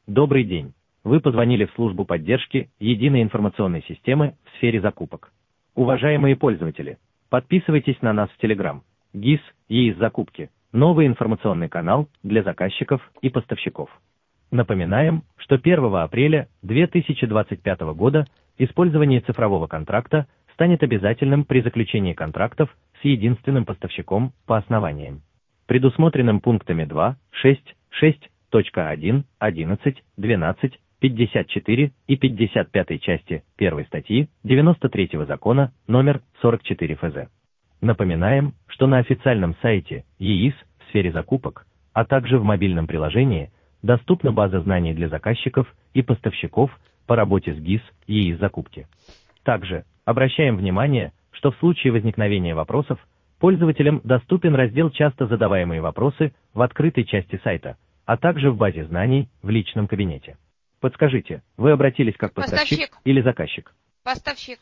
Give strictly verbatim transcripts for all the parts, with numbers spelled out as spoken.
Добрый день. Вы позвонили в службу поддержки Единой информационной системы в сфере закупок. Уважаемые пользователи, подписывайтесь на нас в Telegram. ГИС, ЕИС Закупки. Новый информационный канал для заказчиков и поставщиков. Напоминаем, что первого апреля две тысячи двадцать пятого года использование цифрового контракта станет обязательным при заключении контрактов с единственным поставщиком по основаниям, предусмотренным пунктами два, шесть, шесть точка один, одиннадцать, двенадцать, пятьдесят четыре и пятьдесят пятой части первой статьи девяносто третьего закона номер сорок четыре эф зэ. Напоминаем, что на официальном сайте ЕИС в сфере закупок, а также в мобильном приложении доступна база знаний для заказчиков и поставщиков по работе с ГИС ЕИС Закупки. Также обращаем внимание, что в случае возникновения вопросов пользователям доступен раздел «Часто задаваемые вопросы» в открытой части сайта, а также в базе знаний в личном кабинете. Подскажите, вы обратились как поставщик, поставщик. или заказчик? Поставщик.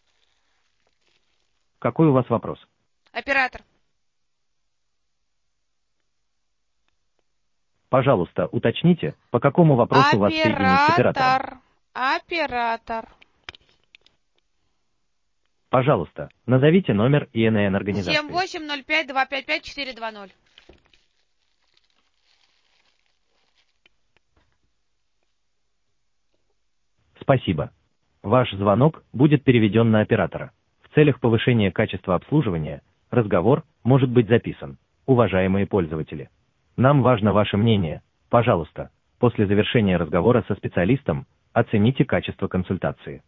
Какой у вас вопрос? Оператор. Пожалуйста, уточните, по какому вопросу Оператор. вас соединить с оператором. Оператор. Пожалуйста, назовите номер И Н Н организации. семь восемь ноль пять два пять пять четыре два ноль. Спасибо. Ваш звонок будет переведен на оператора. В целях повышения качества обслуживания разговор может быть записан. Уважаемые пользователи, нам важно ваше мнение. Пожалуйста, после завершения разговора со специалистом оцените качество консультации.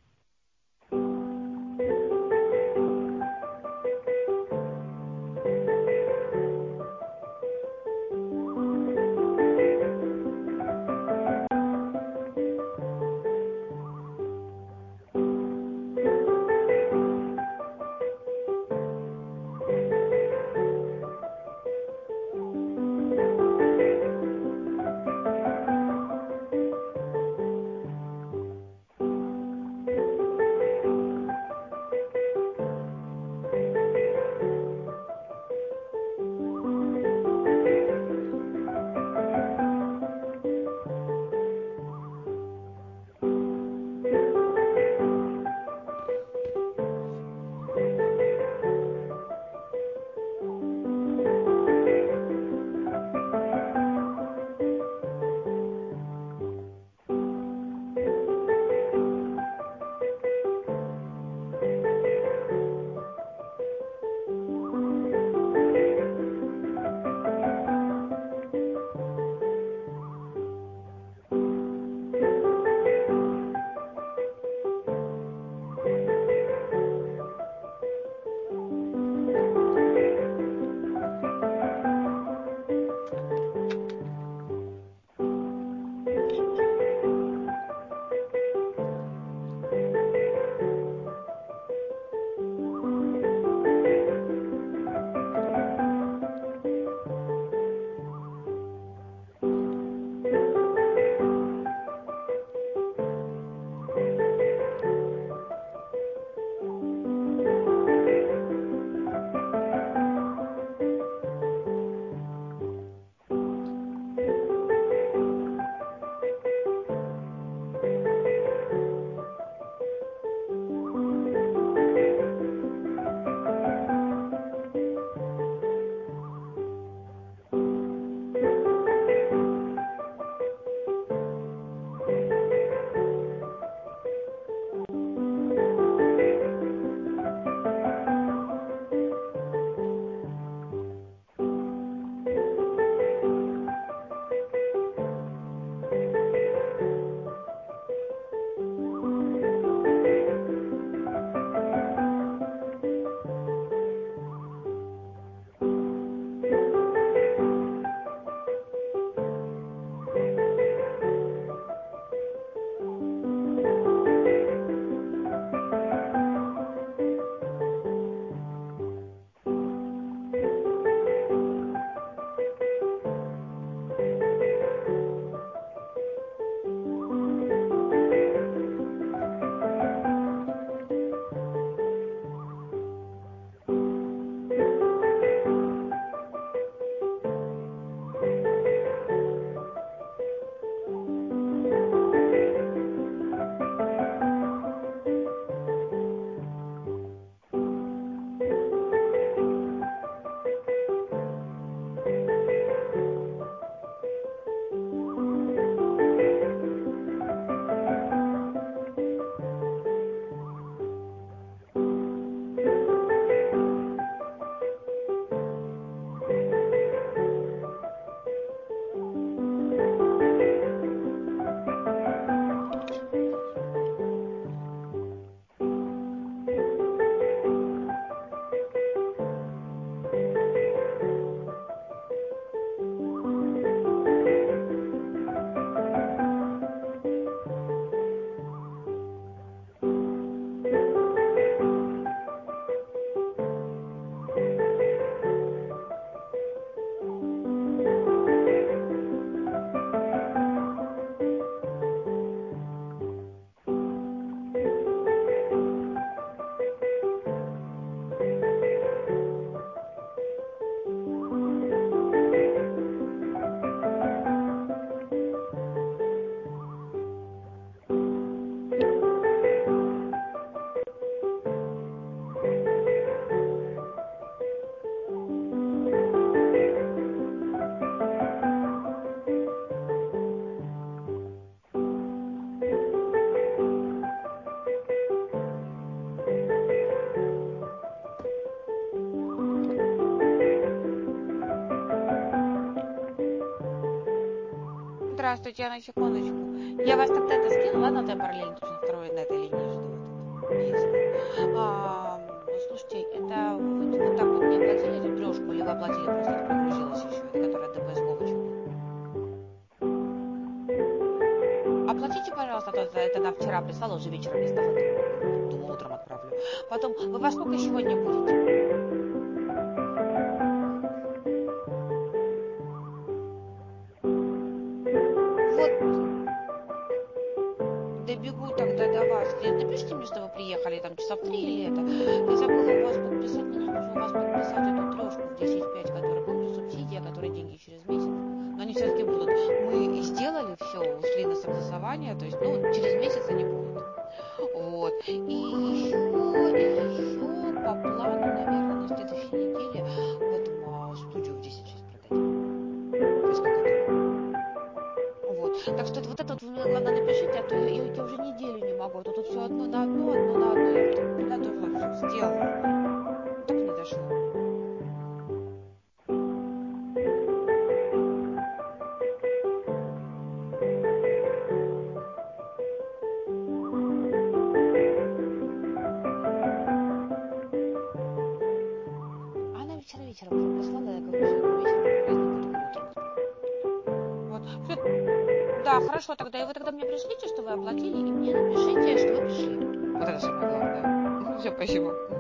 Татьяна, секундочку. Я вас тогда это скину, ладно, там параллельно точно второй на этой линии жду. А, слушайте, это вы вот так вот не оплатили эту трешку, или вы оплатили, просто это прогрузилось еще, это которая ДПС Говачева? Оплатите, пожалуйста, то это, это нам вчера прислала, уже вечером не стала, думаю, утром отправлю. Потом, вы во сколько сегодня будете? Вот, добегу тогда до вас. Напишите мне, что вы приехали, там, часа в три или это. Я забыла у вас подписать, мне нужно у вас подписать эту трешку в десять пять, которая, помните, субсидия, которая деньги через месяц. Но они все-таки будут. Мы сделали все, ушли на согласование, то есть, ну, через месяц они будут. Вот. И еще, и еще по плану, наверное, на следующей неделе в этом а, студию в десять шесть продадим. То есть как это? Вот. Так что это, вот это вот вы мне, главное, напишите, а то я, я, я уже неделю не могу. А то тут все одно на одно, одно на одно. Я так подготовила, все сделала. Так не дошло. Она вчера вечером уже прислала, я говорю, что вечером как раз не буду, утром. Вот. Все. Да, хорошо, тогда и вы тогда мне пришлите, что вы оплатили, и мне напишите, что вы пришли. Вот это самое главное. Все, спасибо.